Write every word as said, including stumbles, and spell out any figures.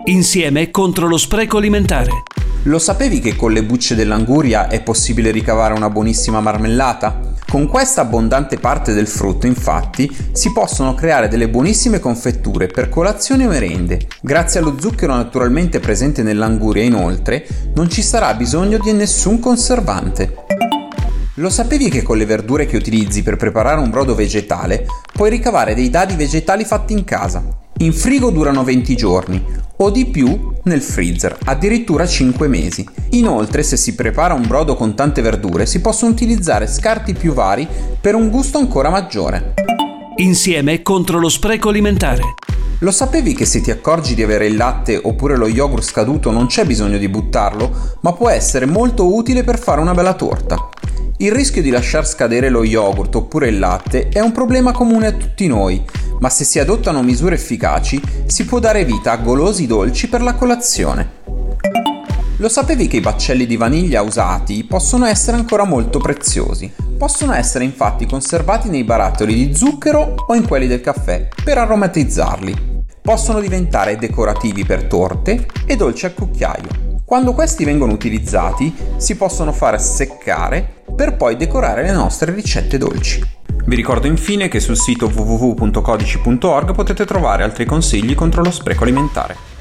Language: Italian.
Insieme contro lo spreco alimentare. Lo sapevi che con le bucce dell'anguria è possibile ricavare una buonissima marmellata? Con questa abbondante parte del frutto, infatti, si possono creare delle buonissime confetture per colazioni o merende. Grazie allo zucchero naturalmente presente nell'anguria, inoltre, non ci sarà bisogno di nessun conservante. Lo sapevi che con le verdure che utilizzi per preparare un brodo vegetale puoi ricavare dei dadi vegetali fatti in casa? In frigo durano venti giorni o di più nel freezer, addirittura cinque mesi. Inoltre, se si prepara un brodo con tante verdure, si possono utilizzare scarti più vari per un gusto ancora maggiore. Insieme contro lo spreco alimentare. Lo sapevi che se ti accorgi di avere il latte oppure lo yogurt scaduto non c'è bisogno di buttarlo, ma può essere molto utile per fare una bella torta? Il rischio di lasciar scadere lo yogurt oppure il latte è un problema comune a tutti noi, ma se si adottano misure efficaci si può dare vita a golosi dolci per la colazione. Lo sapevi che i baccelli di vaniglia usati possono essere ancora molto preziosi? Possono essere infatti conservati nei barattoli di zucchero o in quelli del caffè per aromatizzarli. Possono diventare decorativi per torte e dolci al cucchiaio. Quando questi vengono utilizzati si possono far seccare per poi decorare le nostre ricette dolci. Vi ricordo infine che sul sito w w w punto codici punto org potete trovare altri consigli contro lo spreco alimentare.